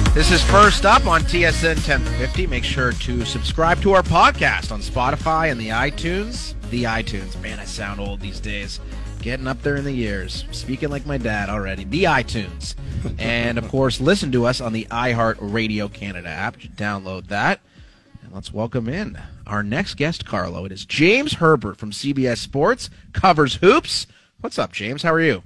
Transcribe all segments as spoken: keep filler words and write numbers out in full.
This is First Up on T S N ten fifty. Make sure to subscribe to our podcast on Spotify and the iTunes. The iTunes. Man, I sound old these days. Getting up there in the years. Speaking like my dad already. The iTunes. And, of course, listen to us on the iHeart Radio Canada app. Download that. And let's welcome in our next guest, Carlo. It is James Herbert from C B S Sports. Covers hoops. What's up, James? How are you?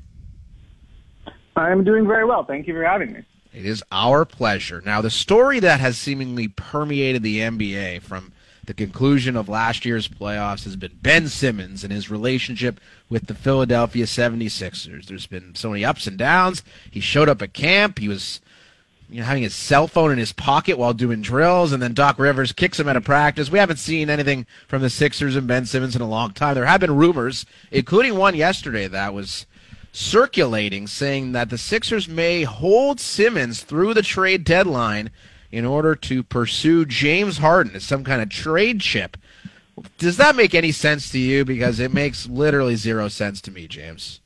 I'm doing very well. Thank you for having me. It is our pleasure. Now, the story that has seemingly permeated the N B A from the conclusion of last year's playoffs has been Ben Simmons and his relationship with the Philadelphia seventy-sixers. There's been so many ups and downs. He showed up at camp. He was you know, having his cell phone in his pocket while doing drills, and then Doc Rivers kicks him out of practice. We haven't seen anything from the Sixers and Ben Simmons in a long time. There have been rumors, including one yesterday that was circulating, saying that the Sixers may hold Simmons through the trade deadline in order to pursue James Harden as some kind of trade chip. Does that make any sense to you? Because it makes literally zero sense to me, James.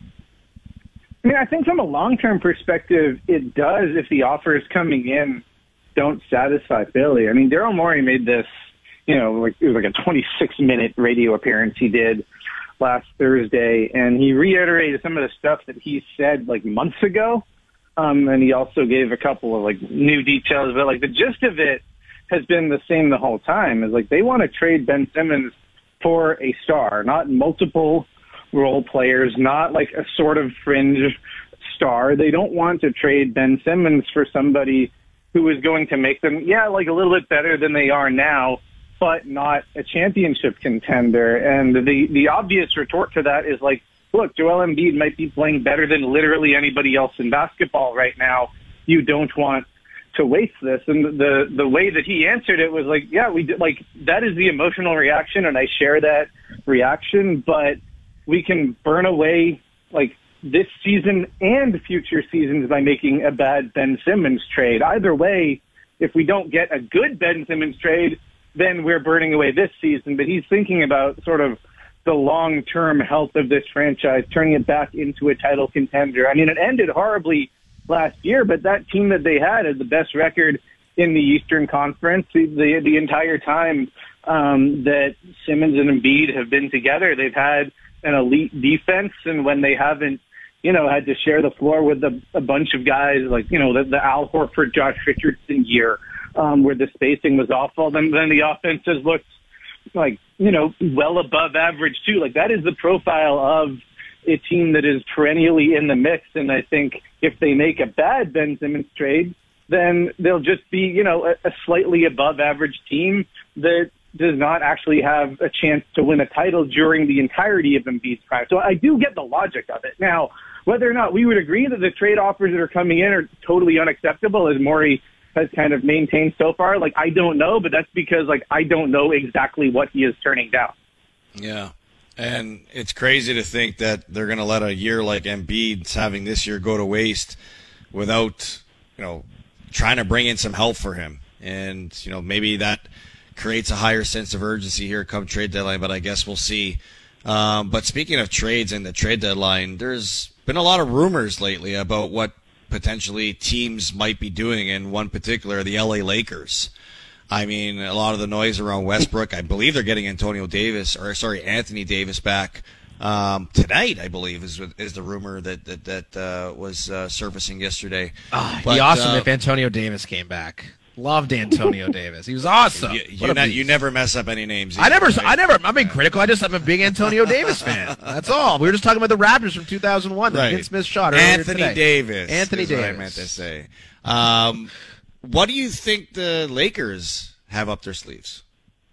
I mean, I think from a long-term perspective, it does if the offers coming in don't satisfy Philly. I mean, Daryl Morey made this, you know, like it was like a twenty-six minute radio appearance he did last Thursday, and he reiterated some of the stuff that he said like months ago. Um, and he also gave a couple of like new details, but like the gist of it has been the same the whole time. Is like they want to trade Ben Simmons for a star, not multiple role players, not like a sort of fringe star. They don't want to trade Ben Simmons for somebody who is going to make them, yeah, like a little bit better than they are now, but not a championship contender. And the, the obvious retort to that is like, look, Joel Embiid might be playing better than literally anybody else in basketball right now. You don't want to waste this. And the the way that he answered it was like, yeah, we did, like that is the emotional reaction, and I share that reaction, but we can burn away like this season and future seasons by making a bad Ben Simmons trade. Either way, if we don't get a good Ben Simmons trade, then we're burning away this season. But he's thinking about sort of the long-term health of this franchise, turning it back into a title contender. I mean, it ended horribly last year, but that team that they had is the best record in the Eastern Conference. The, the, the entire time um, that Simmons and Embiid have been together, they've had an elite defense, and when they haven't, you know, had to share the floor with a, a bunch of guys like, you know, the, the Al Horford, Josh Richardson year, um, where the spacing was awful, then, then the offense has looked like, you know, well above average too. Like that is the profile of a team that is perennially in the mix. And I think if they make a bad Ben Simmons trade, then they'll just be, you know, a, a slightly above average team that does not actually have a chance to win a title during the entirety of Embiid's prime. So I do get the logic of it. Now, whether or not we would agree that the trade offers that are coming in are totally unacceptable, as Morey has kind of maintained so far, like, I don't know, but that's because, like, I don't know exactly what he is turning down. Yeah, and it's crazy to think that they're going to let a year like Embiid's having this year go to waste without, you know, trying to bring in some help for him. And, you know, maybe that creates a higher sense of urgency here come trade deadline, but I guess we'll see. Um, but speaking of trades and the trade deadline, there's been a lot of rumors lately about what potentially teams might be doing, in one particular, the L A Lakers. I mean, a lot of the noise around Westbrook. I believe they're getting Antonio Davis, or sorry, Anthony Davis back um, tonight. I believe is is the rumor that that that uh, was uh, surfacing yesterday. Oh, but, be awesome uh, if Antonio Davis came back. Loved Antonio Davis. He was awesome. You, you, ne- you never mess up any names. Either, I never, right? I never, I'm being critical. I just, I'm a big Antonio Davis fan. That's all. We were just talking about the Raptors from two thousand one. Right. The Vince Smith shot. Anthony today. Davis. Anthony is Davis. What I meant to say. Um, what do you think the Lakers have up their sleeves?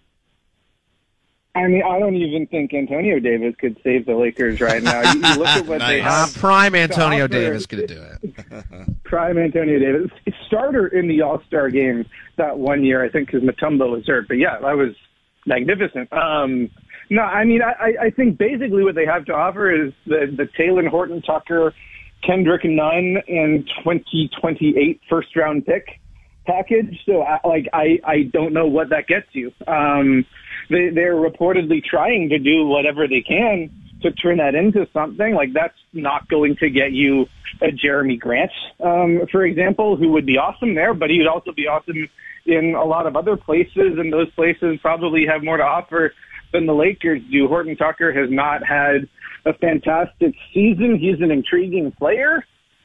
I mean, I don't even think Antonio Davis could save the Lakers right now. You, you look at what Nice. they Uh, have. prime Antonio offer- Davis could do it. Prime Antonio Davis. Starter in the All-Star game that one year, I think, because Mutombo was hurt. But, yeah, that was magnificent. Um, no, I mean, I, I think basically what they have to offer is the, the Taylor Horton-Tucker, Kendrick Nunn, and twenty twenty-eight first-round pick package. So, I, like, I, I don't know what that gets you. Um, they, they're reportedly trying to do whatever they can to turn that into something, like that's not going to get you a Jeremy Grant, um, for example, who would be awesome there, but he would also be awesome in a lot of other places, and those places probably have more to offer than the Lakers do. Horton Tucker has not had a fantastic season. He's an intriguing player,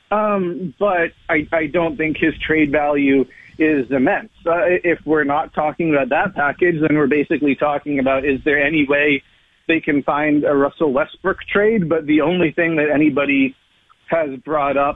um, but I, I don't think his trade value is immense. Uh, if we're not talking about that package, then we're basically talking about, is there any way they can find a Russell Westbrook trade? But the only thing that anybody has brought up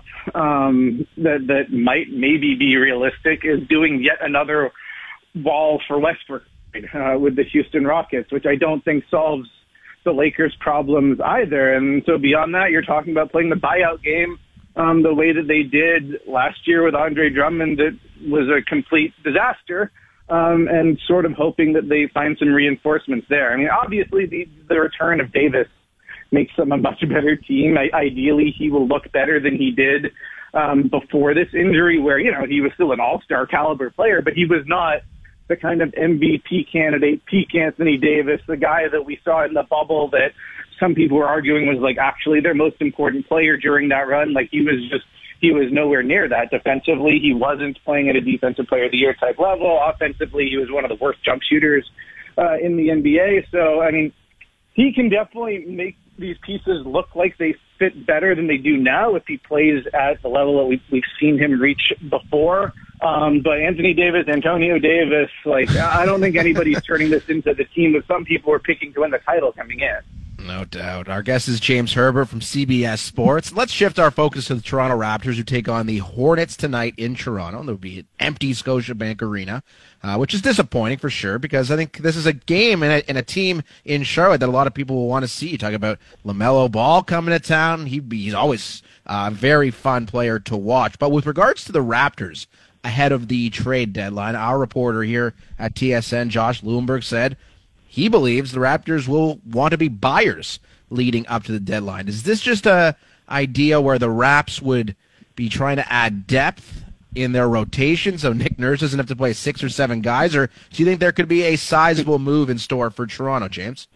um, that that might maybe be realistic is doing yet another wall for Westbrook uh, with the Houston Rockets, which I don't think solves the Lakers' problems either. And so beyond that, you're talking about playing the buyout game um, the way that they did last year with Andre Drummond. It was a complete disaster. Um, and sort of hoping that they find some reinforcements there. I mean, obviously, the, the return of Davis makes them a much better team. I, ideally, he will look better than he did um, before this injury, where, you know, he was still an all-star caliber player, but he was not the kind of M V P candidate, peak Anthony Davis, the guy that we saw in the bubble that some people were arguing was, like, actually their most important player during that run. Like, he was just He was nowhere near that. Defensively, he wasn't playing at a defensive player of the year type level. Offensively, he was one of the worst jump shooters uh, in the N B A. So, I mean, he can definitely make these pieces look like they fit better than they do now if he plays at the level that we've, we've seen him reach before. Um, but Anthony Davis, Antonio Davis, like, I don't think anybody's turning this into the team that some people were picking to win the title coming in. No doubt. Our guest is James Herbert from C B S Sports. Let's shift our focus to the Toronto Raptors, who take on the Hornets tonight in Toronto. There'll be an empty Scotiabank Arena, uh, which is disappointing for sure, because I think this is a game and a, and a team in Charlotte that a lot of people will want to see. You talk about LaMelo Ball coming to town. He, he's always a very fun player to watch. But with regards to the Raptors, ahead of the trade deadline, our reporter here at T S N, Josh Lewinberg, said he believes the Raptors will want to be buyers leading up to the deadline. Is this just a idea where the Raps would be trying to add depth in their rotation so Nick Nurse doesn't have to play six or seven guys, or do you think there could be a sizable move in store for Toronto, James?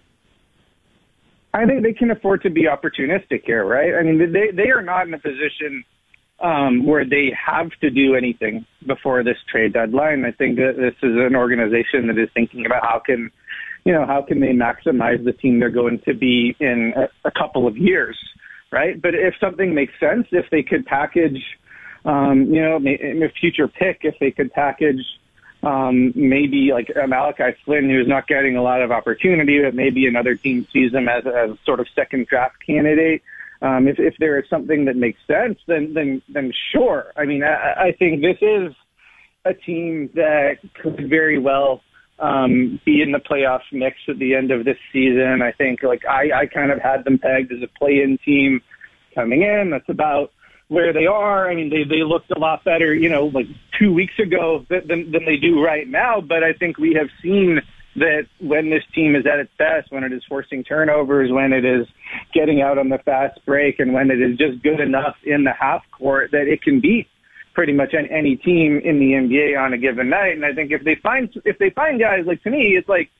I think they can afford to be opportunistic here, right? I mean, they they are not in a position um, where they have to do anything before this trade deadline. I think that this is an organization that is thinking about how can you know, how can they maximize the team they're going to be in a, a couple of years, right? But if something makes sense, if they could package, um, you know, in a future pick, if they could package um, maybe like Malachi Flynn, who's not getting a lot of opportunity, but maybe another team sees him as a sort of second draft candidate. Um, if, if there is something that makes sense, then then then sure. I mean, I, I think this is a team that could very well Um, be in the playoff mix at the end of this season. I think, like, I, I kind of had them pegged as a play-in team coming in. That's about where they are. I mean, they, they looked a lot better, you know, like two weeks ago than, than they do right now. But I think we have seen that when this team is at its best, when it is forcing turnovers, when it is getting out on the fast break, and when it is just good enough in the half court, that it can beat pretty much any team in the N B A on a given night. And I think if they find if they find guys, like, to me, it's like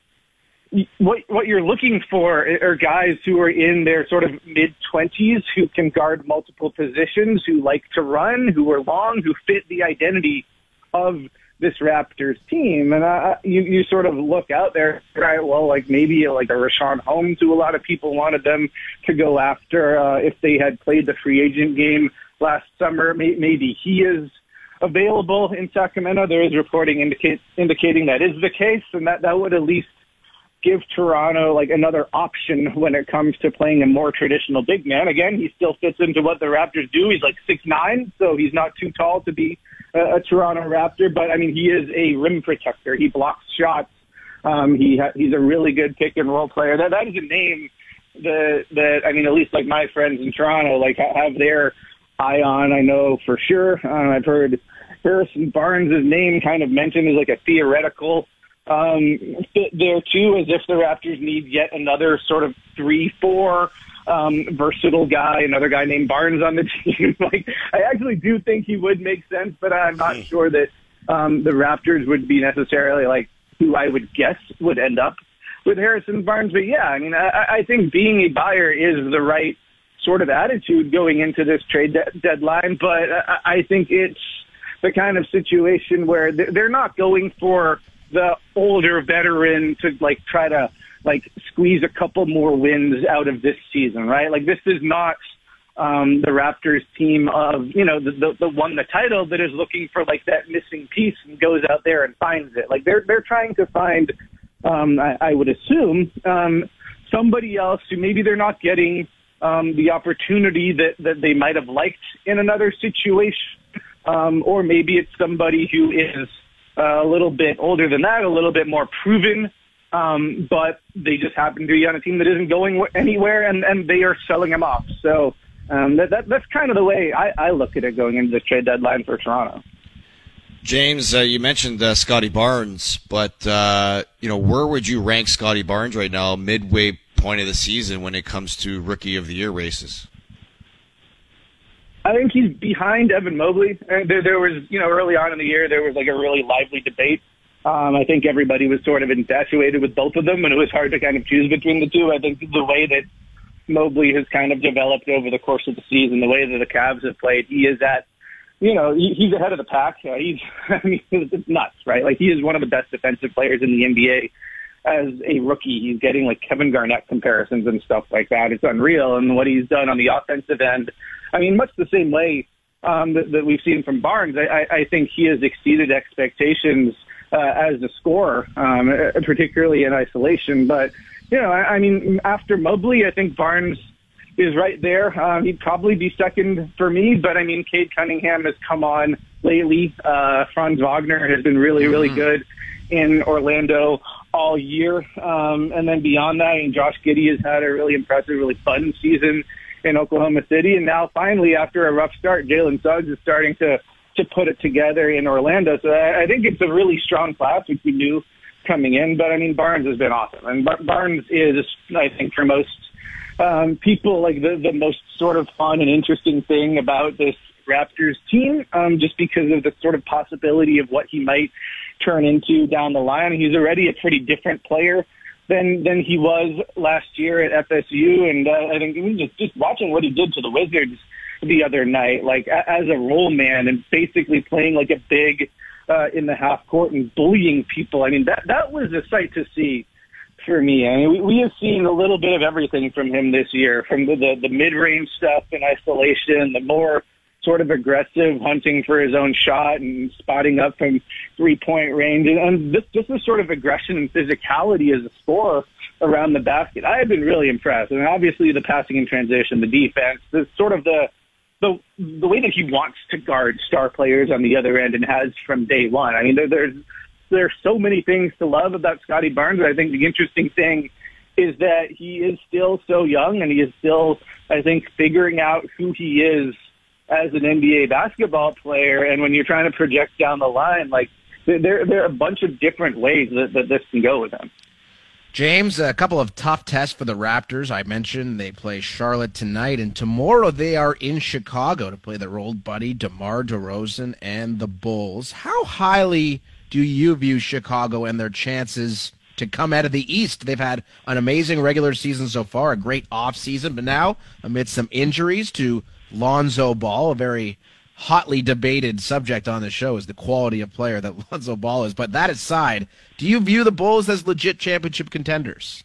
what what you're looking for are guys who are in their sort of mid twenties, who can guard multiple positions, who like to run, who are long, who fit the identity of this Raptors team. And uh, you you sort of look out there, right? Well, like maybe like a Rashawn Holmes, who a lot of people wanted them to go after uh, if they had played the free agent game last summer. Maybe he is available in Sacramento. There is reporting indicate, indicating that is the case, and that, that would at least give Toronto like another option when it comes to playing a more traditional big man. Again, he still fits into what the Raptors do. He's like six nine, so he's not too tall to be a, a Toronto Raptor, but I mean, he is a rim protector. He blocks shots. Um, he ha- he's a really good pick and roll player. That that is a name that that I mean, at least like my friends in Toronto like have their eye on. I know for sure. Uh, I've heard Harrison Barnes' name kind of mentioned as like a theoretical um, fit there too, as if the Raptors need yet another sort of three, four um, versatile guy, another guy named Barnes on the team. Like, I actually do think he would make sense, but I'm not sure that um, the Raptors would be necessarily like who I would guess would end up with Harrison Barnes. But yeah, I mean, I, I think being a buyer is the right sort of attitude going into this trade de- deadline. But I, I think it's the kind of situation where they're not going for the older veteran to like try to like squeeze a couple more wins out of this season, right? Like this is not um, the Raptors team of, you know, the, the, the won the title that is looking for like that missing piece and goes out there and finds it. Like they're, they're trying to find, um, I, I would assume, um, somebody else who maybe they're not getting um, the opportunity that, that they might have liked in another situation. Um, or maybe it's somebody who is uh, a little bit older than that, a little bit more proven, um, but they just happen to be on a team that isn't going anywhere, and, and they are selling them off. So um, that, that that's kind of the way I, I look at it going into the trade deadline for Toronto. James, uh, you mentioned uh, Scotty Barnes, but uh, you know, where would you rank Scotty Barnes right now, midway point of the season, when it comes to Rookie of the Year races? I think he's behind Evan Mobley. And there, there was, you know, early on in the year, there was like a really lively debate. Um, I think everybody was sort of infatuated with both of them, and it was hard to kind of choose between the two. I think the way that Mobley has kind of developed over the course of the season, the way that the Cavs have played, he is at, you know, he, he's ahead of the pack. Uh, he's, I mean, it's nuts, right? Like he is one of the best defensive players in the N B A. As a rookie, he's getting like Kevin Garnett comparisons and stuff like that. It's unreal. And what he's done on the offensive end, I mean, much the same way um, that, that we've seen from Barnes, I, I think he has exceeded expectations uh, as a scorer, um, particularly in isolation. But, you know, I, I mean, after Mobley, I think Barnes is right there. Um, he'd probably be second for me. But, I mean, Cade Cunningham has come on lately. Uh, Franz Wagner has been really, really good in Orlando all year. Um, and then beyond that, I mean, Josh Giddey has had a really impressive, really fun season in Oklahoma City. And now finally, after a rough start, Jalen Suggs is starting to, to put it together in Orlando. So I, I think it's a really strong class, which we knew coming in. But I mean, Barnes has been awesome. And Bar- Barnes is, I think, for most um, people, like the, the most sort of fun and interesting thing about this Raptors team, um, just because of the sort of possibility of what he might turn into down the line. He's already a pretty different player than than he was last year at F S U, and uh, I think just just watching what he did to the Wizards the other night, like a, as a role man and basically playing like a big uh, in the half court and bullying people. I mean, that that was a sight to see for me. I mean, we, we have seen a little bit of everything from him this year, from the the, the mid range stuff in isolation, the more sort of aggressive hunting for his own shot and spotting up from three-point range. And this, just this sort of aggression and physicality as a scorer around the basket, I have been really impressed. And obviously the passing and transition, the defense, the sort of the, the the way that he wants to guard star players on the other end and has from day one. I mean, there, there's there's so many things to love about Scotty Barnes. I think the interesting thing is that he is still so young, and he is still, I think, figuring out who he is as an N B A basketball player. And when you're trying to project down the line, like there, there are a bunch of different ways that, that this can go with him. James, a couple of tough tests for the Raptors. I mentioned they play Charlotte tonight, and tomorrow they are in Chicago to play their old buddy DeMar DeRozan and the Bulls. How highly do you view Chicago and their chances to come out of the East? They've had an amazing regular season so far, a great offseason, but now amid some injuries to Lonzo Ball, a very hotly debated subject on the show is the quality of player that Lonzo Ball is. But that aside, do you view the Bulls as legit championship contenders?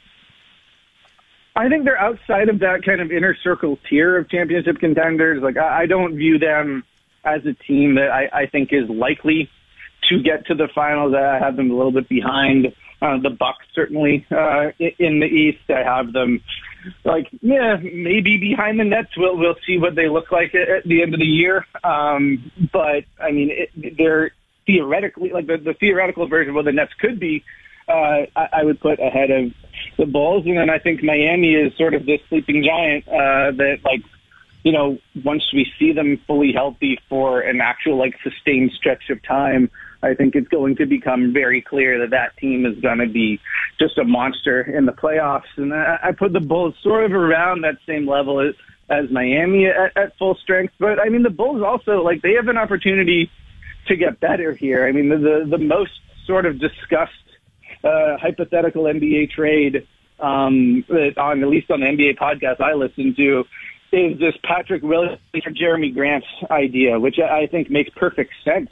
I think they're outside of that kind of inner circle tier of championship contenders. Like, I, I don't view them as a team that I, I think is likely to get to the finals. I have them a little bit behind uh, the Bucks, certainly uh, in the East. I have them like, yeah, maybe behind the Nets. We'll we'll see what they look like at, at the end of the year. Um, but I mean, it, they're theoretically like the, the theoretical version of what the Nets could be. Uh, I, I would put ahead of the Bulls, and then I think Miami is sort of this sleeping giant uh, that, like, you know, once we see them fully healthy for an actual like sustained stretch of time, I think it's going to become very clear that that team is going to be just a monster in the playoffs. And I, I put the Bulls sort of around that same level as, as Miami at, at full strength. But I mean, the Bulls also, like, they have an opportunity to get better here. I mean, the the, the most sort of discussed uh, hypothetical N B A trade um, that on at least on the N B A podcast I listen to is this Patrick Williams for Jeremy Grant's idea, which I think makes perfect sense.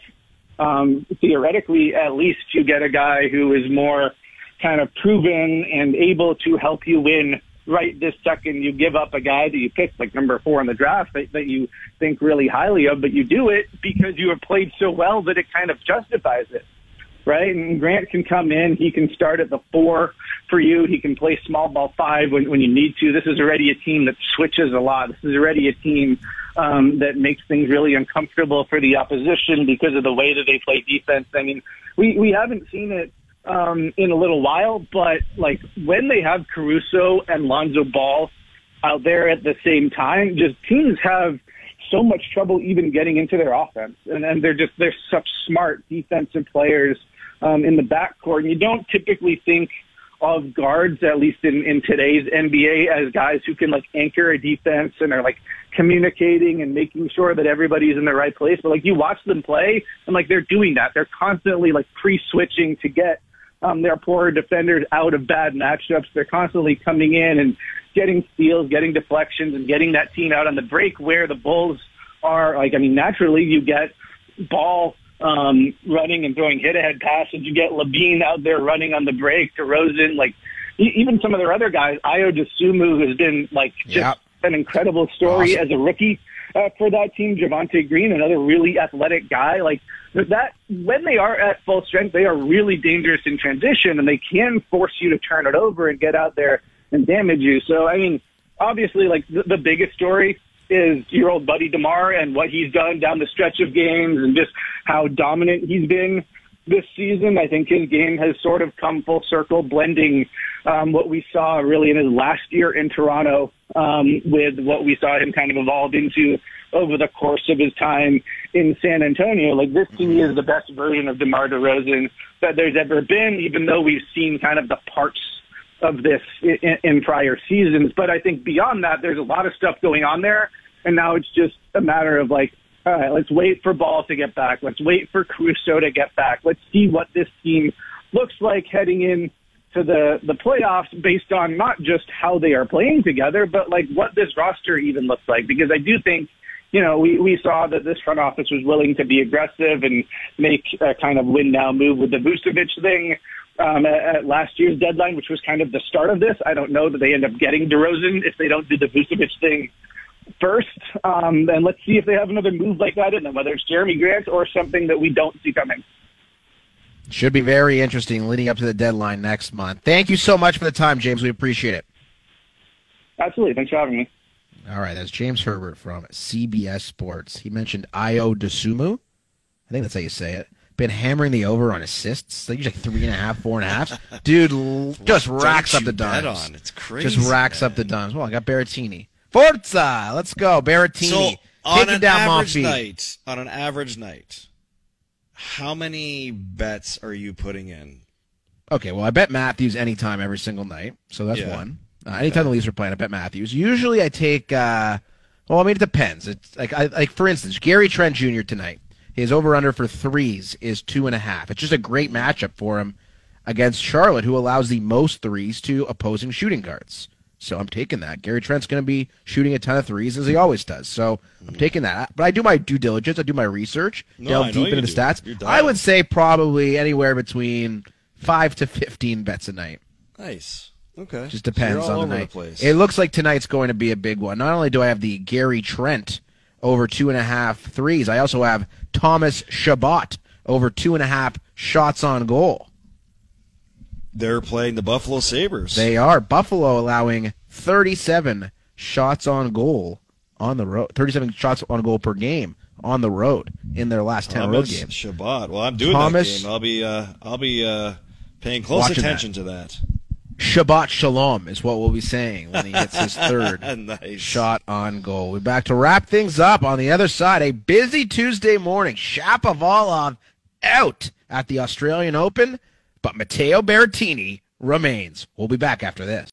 Um, theoretically, at least you get a guy who is more kind of proven and able to help you win right this second. You give up a guy that you picked like number four in the draft that, that you think really highly of, but you do it because you have played so well that it kind of justifies it, right? And Grant can come in. He can start at the four for you. He can play small ball five when, when you need to. This is already a team that switches a lot. This is already a team um, that makes things really uncomfortable for the opposition because of the way that they play defense. I mean, we, we haven't seen it um, in a little while, but like when they have Caruso and Lonzo Ball out there at the same time, just teams have so much trouble even getting into their offense. And, and they're just, they're such smart defensive players um, in the backcourt. And you don't typically think of guards, at least in, in today's N B A, as guys who can like anchor a defense and are like communicating and making sure that everybody's in the right place. But like you watch them play and like they're doing that. They're constantly like pre-switching to get um, their poorer defenders out of bad matchups. They're constantly coming in and getting steals, getting deflections, and getting that team out on the break where the Bulls are like, I mean, naturally you get Ball um, running and throwing hit-ahead passes. You get Levine out there running on the break, DeRozan, like e- even some of their other guys, Ayo Dosunmu has been like just yep. an incredible story awesome. as a rookie uh, for that team. Javonte Green, another really athletic guy. Like that, when they are at full strength, they are really dangerous in transition, and they can force you to turn it over and get out there and damage you. So, I mean, obviously, like the, the biggest story is your old buddy DeMar and what he's done down the stretch of games and just how dominant he's been this season. I think his game has sort of come full circle, blending um, what we saw really in his last year in Toronto um, with what we saw him kind of evolve into over the course of his time in San Antonio. Like this to me is the best version of DeMar DeRozan that there's ever been, even though we've seen kind of the parts of this in, in prior seasons. But I think beyond that, there's a lot of stuff going on there. And now it's just a matter of like, all right, let's wait for Ball to get back. Let's wait for Caruso to get back. Let's see what this team looks like heading in to the, the playoffs based on not just how they are playing together, but like what this roster even looks like. Because I do think, you know, we, we saw that this front office was willing to be aggressive and make a kind of win-now move with the Vucevic thing. Um, at, at last year's deadline, which was kind of the start of this. I don't know that they end up getting DeRozan if they don't do the Vucevic thing first. Um, and let's see if they have another move like that in them, whether it's Jeremy Grant or something that we don't see coming. Should be very interesting leading up to the deadline next month. Thank you so much for the time, James. We appreciate it. Absolutely. Thanks for having me. All right, that's James Herbert from C B S Sports. He mentioned Ayo Dosunmu. I think that's how you say it. Been hammering the over on assists. Like usually three and a half, four and a half. Dude just racks up the dimes. On? It's crazy. Just racks man. up the dimes. Well, I got Berrettini. Forza, let's go, Berrettini. So on an down, average Monfils. night, on an average night, how many bets are you putting in? Okay, well, I bet Matthews anytime, every single night. So that's yeah. one. Uh, anytime okay. the Leafs are playing, I bet Matthews. Usually, I take. Uh, well, I mean, it depends. It's like, I, like for instance, Gary Trent Junior tonight. His over-under for threes is two and a half. It's just a great matchup for him against Charlotte, who allows the most threes to opposing shooting guards. So I'm taking that. Gary Trent's going to be shooting a ton of threes, as he always does. So I'm taking that. But I do my due diligence. I do my research, no, delve I deep into the do. stats. I would say probably anywhere between five to fifteen bets a night. Nice. Okay. Just depends so on the night. The place. It looks like tonight's going to be a big one. Not only do I have the Gary Trent over two and a half threes, I also have Thomas Chabot over two and a half shots on goal. They're playing the Buffalo Sabres. They are. Buffalo allowing thirty-seven shots on goal on the road. thirty-seven shots on goal per game on the road in their last ten Thomas road games. Chabot. Well, I'm doing Thomas, that game. I'll be uh, I'll be uh, paying close attention that. to that. Shabbat Shalom is what we'll be saying when he hits his third nice. shot on goal. We're back to wrap things up on the other side. A busy Tuesday morning. Shapovalov out at the Australian Open, but Matteo Berrettini remains. We'll be back after this.